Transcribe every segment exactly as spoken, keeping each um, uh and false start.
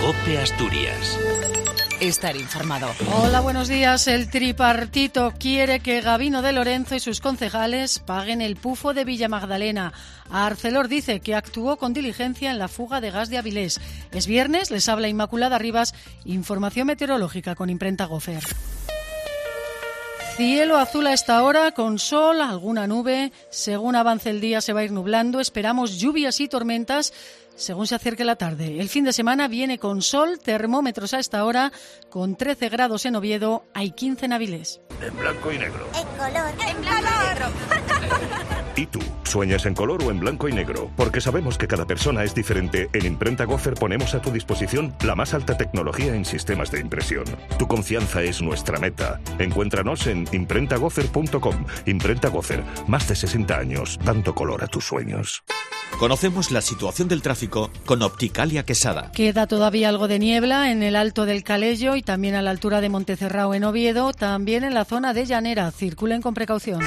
COPE Asturias. Estar informado. Hola, buenos días. El tripartito quiere que Gabino de Lorenzo y sus concejales paguen el pufo de Villa Magdalena. Arcelor dice que actuó con diligencia en la fuga de gas de Avilés. Es viernes, les habla Inmaculada Rivas. Información meteorológica con Imprenta Gofer. Cielo azul a esta hora, con sol, alguna nube. Según avance el día se va a ir nublando. Esperamos lluvias y tormentas según se acerque la tarde. El fin de semana viene con sol, termómetros a esta hora, con trece grados en Oviedo, hay quince en Avilés. En blanco y negro. En color. En blanco y negro. ¿Y tú? ¿Sueñas en color o en blanco y negro? Porque sabemos que cada persona es diferente. En Imprenta Gofer ponemos a tu disposición la más alta tecnología en sistemas de impresión. Tu confianza es nuestra meta. Encuéntranos en imprenta gofer punto com. Imprenta Gofer, más de sesenta años, dando color a tus sueños. Conocemos la situación del tráfico con Opticalia Quesada. Queda todavía algo de niebla en el Alto del Calello y también a la altura de Montecerrao en Oviedo, también en la zona de Llanera. Circulen con precaución.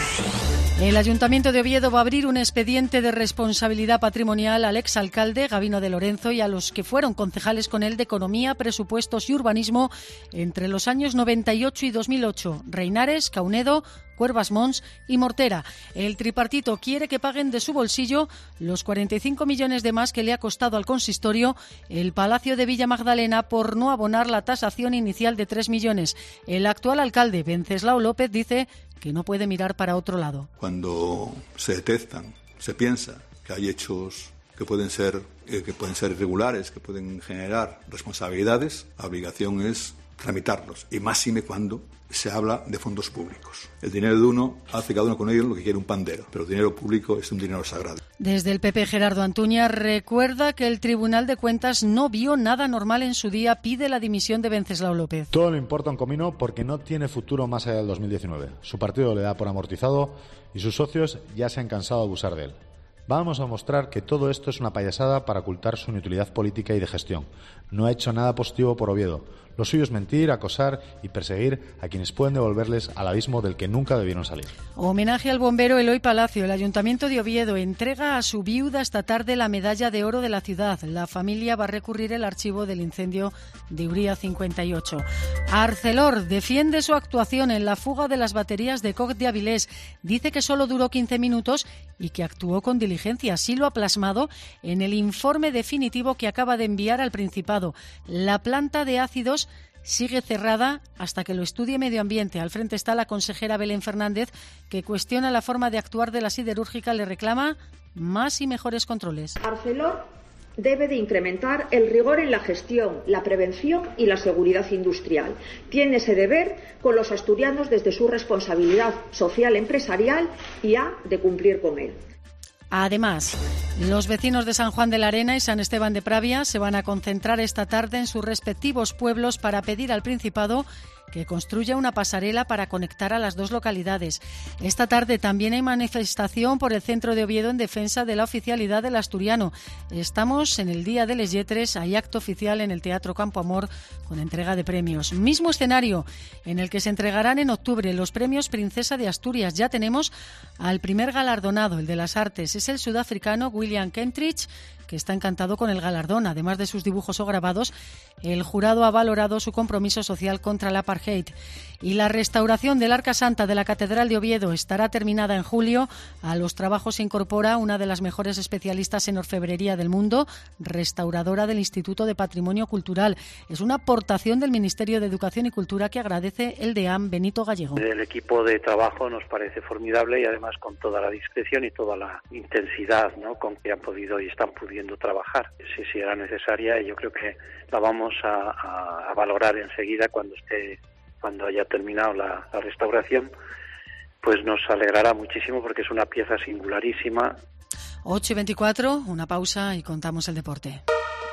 El Ayuntamiento de Oviedo va a abrir un expediente de responsabilidad patrimonial al exalcalde Gabino de Lorenzo y a los que fueron concejales con él de Economía, Presupuestos y Urbanismo entre los años noventa y ocho y dos mil ocho. Reinares, Caunedo, Cuervas Mons y Mortera. El tripartito quiere que paguen de su bolsillo los cuarenta y cinco millones de más que le ha costado al consistorio el Palacio de Villa Magdalena por no abonar la tasación inicial de tres millones. El actual alcalde, Venceslao López, dice que no puede mirar para otro lado. Cuando se detectan, se piensa que hay hechos que pueden ser, eh, que pueden ser irregulares, que pueden generar responsabilidades, la obligación es tramitarlos, y máxime cuando se habla de fondos públicos. El dinero de uno hace cada uno con ello lo que quiere un pandero, pero el dinero público es un dinero sagrado. Desde el P P, Gerardo Antuña recuerda que el Tribunal de Cuentas no vio nada normal en su día, pide la dimisión de Venceslao López. Todo le importa a un comino porque no tiene futuro más allá del dos mil diecinueve. Su partido le da por amortizado y sus socios ya se han cansado de abusar de él. Vamos a mostrar que todo esto es una payasada para ocultar su inutilidad política y de gestión. No ha hecho nada positivo por Oviedo. Lo suyo es mentir, acosar y perseguir a quienes pueden devolverles al abismo del que nunca debieron salir. Homenaje al bombero Eloy Palacio. El Ayuntamiento de Oviedo entrega a su viuda esta tarde la medalla de oro de la ciudad. La familia va a recurrir el archivo del incendio de Uría cincuenta y ocho. Arcelor defiende su actuación en la fuga de las baterías de Coc de Avilés. Dice que solo duró quince minutos y que actuó con diligencia. Así lo ha plasmado en el informe definitivo que acaba de enviar al Principado. La planta de ácidos sigue cerrada hasta que lo estudie Medio Ambiente. Al frente está la consejera Belén Fernández, que cuestiona la forma de actuar de la siderúrgica. Le reclama más y mejores controles. Arcelor debe de incrementar el rigor en la gestión, la prevención y la seguridad industrial. Tiene ese deber con los asturianos desde su responsabilidad social empresarial y ha de cumplir con él. Además, los vecinos de San Juan de la Arena y San Esteban de Pravia se van a concentrar esta tarde en sus respectivos pueblos para pedir al Principado que construya una pasarela para conectar a las dos localidades. Esta tarde también hay manifestación por el centro de Oviedo en defensa de la oficialidad del asturiano. Estamos en el Día de les Lletres, hay acto oficial en el Teatro Campo Amor con entrega de premios. Mismo escenario en el que se entregarán en octubre los premios Princesa de Asturias. Ya tenemos al primer galardonado, el de las artes. Es el sudafricano William Kentridge, que está encantado con el galardón. Además de sus dibujos o grabados, el jurado ha valorado su compromiso social contra la apartheid. Y la restauración del Arca Santa de la Catedral de Oviedo estará terminada en julio. A los trabajos se incorpora una de las mejores especialistas en orfebrería del mundo, restauradora del Instituto de Patrimonio Cultural. Es una aportación del Ministerio de Educación y Cultura que agradece el deán Benito Gallego. El equipo de trabajo nos parece formidable y además con toda la discreción y toda la intensidad, ¿no?, con que han podido y están pudiendo trabajar. Si, si era necesaria, y yo creo que la vamos a, a, a valorar enseguida cuando esté cuando haya terminado la, la restauración, pues nos alegrará muchísimo porque es una pieza singularísima. ocho y veinticuatro, una pausa y contamos el deporte.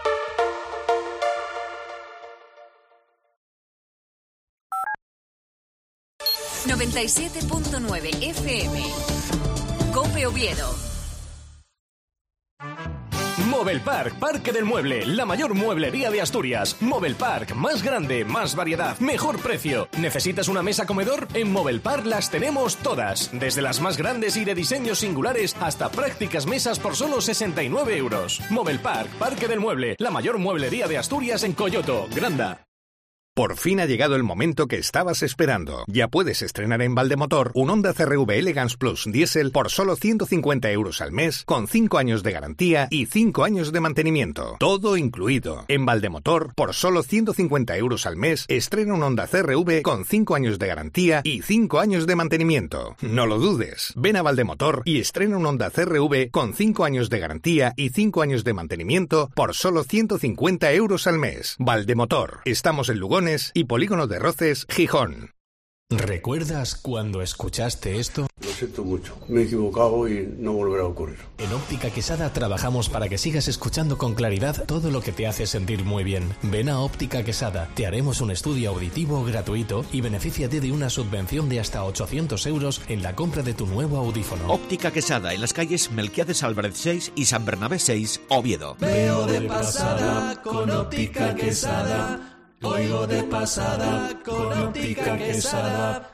noventa y siete punto nueve F M. COPE Oviedo. Mobile Park, Parque del Mueble, la mayor mueblería de Asturias. Mobile Park, más grande, más variedad, mejor precio. ¿Necesitas una mesa comedor? En Mobile Park las tenemos todas. Desde las más grandes y de diseños singulares hasta prácticas mesas por solo sesenta y nueve euros. Mobile Park, Parque del Mueble, la mayor mueblería de Asturias en Coyoto, Granda. Por fin ha llegado el momento que estabas esperando. Ya puedes estrenar en Valdemotor un Honda C R V Elegance Plus Diesel por solo ciento cincuenta euros al mes, con cinco años de garantía y cinco años de mantenimiento. Todo incluido. En Valdemotor, por solo ciento cincuenta euros al mes, estrena un Honda C R V con cinco años de garantía y cinco años de mantenimiento. No lo dudes. Ven a Valdemotor y estrena un Honda C R V con cinco años de garantía y cinco años de mantenimiento por solo ciento cincuenta euros al mes. Valdemotor. Estamos en Lugones y Polígono de Roces, Gijón. ¿Recuerdas cuando escuchaste esto? Lo siento mucho, me he equivocado y no volverá a ocurrir. En Óptica Quesada trabajamos para que sigas escuchando con claridad todo lo que te hace sentir muy bien. Ven a Óptica Quesada, te haremos un estudio auditivo gratuito y benefíciate de una subvención de hasta ochocientos euros en la compra de tu nuevo audífono. Óptica Quesada, en las calles Melquiades Álvarez seis y San Bernabé seis, Oviedo. Veo de pasada con Óptica Quesada. Oigo de pasada con Óptica Quesada.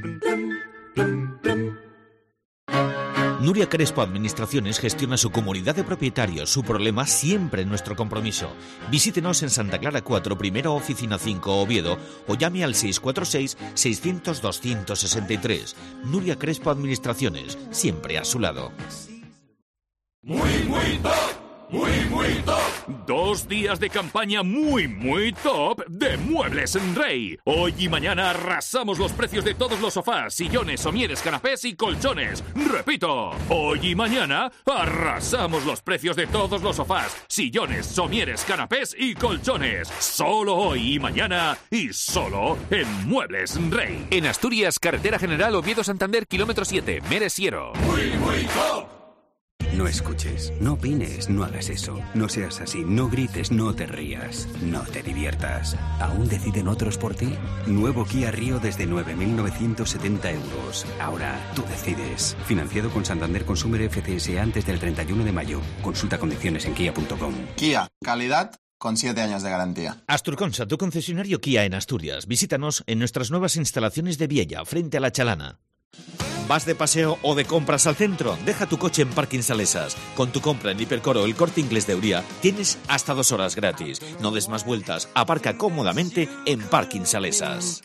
Nuria Crespo Administraciones gestiona su comunidad de propietarios. Su problema siempre nuestro compromiso. Visítenos en Santa Clara cuatro, primera oficina cinco, Oviedo, o llame al seis cuatro seis, seiscientos, doscientos sesenta y tres. Nuria Crespo Administraciones, siempre a su lado. Muy, muy top. Muy, muy top. Dos días de campaña muy, muy top de Muebles en Rey. Hoy y mañana arrasamos los precios de todos los sofás, sillones, somieres, canapés y colchones. Repito, hoy y mañana arrasamos los precios de todos los sofás, sillones, somieres, canapés y colchones. Solo hoy y mañana y solo en Muebles en Rey. En Asturias, Carretera General Oviedo-Santander, kilómetro siete, Meresiero. Muy, muy top. No escuches, no opines, no hagas eso. No seas así, no grites, no te rías, no te diviertas. ¿Aún deciden otros por ti? Nuevo Kia Rio desde nueve mil novecientos setenta euros. Ahora tú decides. Financiado con Santander Consumer F C S antes del treinta y uno de mayo. Consulta condiciones en kia punto com. Kia, calidad con siete años de garantía. Asturconsa, tu concesionario Kia en Asturias. Visítanos en nuestras nuevas instalaciones de Viella, frente a la Chalana. ¿Vas de paseo o de compras al centro? Deja tu coche en Parking Salesas. Con tu compra en Hipercor o El Corte Inglés de Uría tienes hasta dos horas gratis. No des más vueltas, aparca cómodamente en Parking Salesas.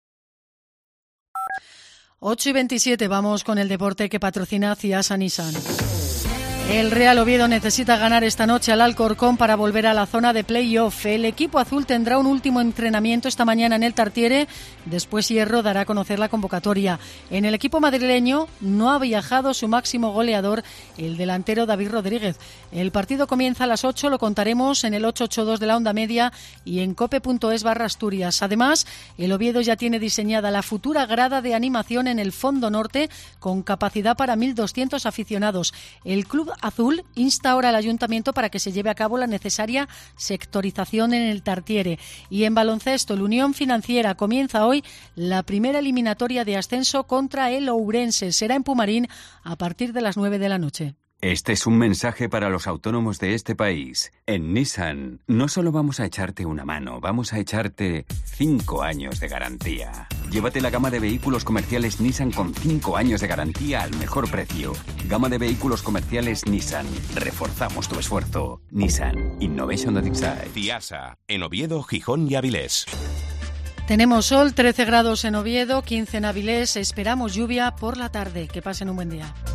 ocho y veintisiete, vamos con el deporte que patrocina Ciasa Nissan. El Real Oviedo necesita ganar esta noche al Alcorcón para volver a la zona de play-off. El equipo azul tendrá un último entrenamiento esta mañana en el Tartiere. Después Hierro dará a conocer la convocatoria. En el equipo madrileño no ha viajado su máximo goleador, el delantero David Rodríguez. El partido comienza a las ocho, lo contaremos en el ocho ochenta y dos de la onda media y en cope punto es barra Asturias. Además, el Oviedo ya tiene diseñada la futura grada de animación en el fondo norte con capacidad para mil doscientos aficionados. El club azul insta ahora al ayuntamiento para que se lleve a cabo la necesaria sectorización en el Tartiere. Y en baloncesto, el Unión Financiera comienza hoy la primera eliminatoria de ascenso contra el Ourense. Será en Pumarín a partir de las nueve de la noche. Este es un mensaje para los autónomos de este país. En Nissan, no solo vamos a echarte una mano, vamos a echarte cinco años de garantía. Llévate la gama de vehículos comerciales Nissan con cinco años de garantía al mejor precio. Gama de vehículos comerciales Nissan. Reforzamos tu esfuerzo. Nissan. Innovation that excites. Ciasa, en Oviedo, Gijón y Avilés. Tenemos sol, trece grados en Oviedo, quince en Avilés. Esperamos lluvia por la tarde. Que pasen un buen día.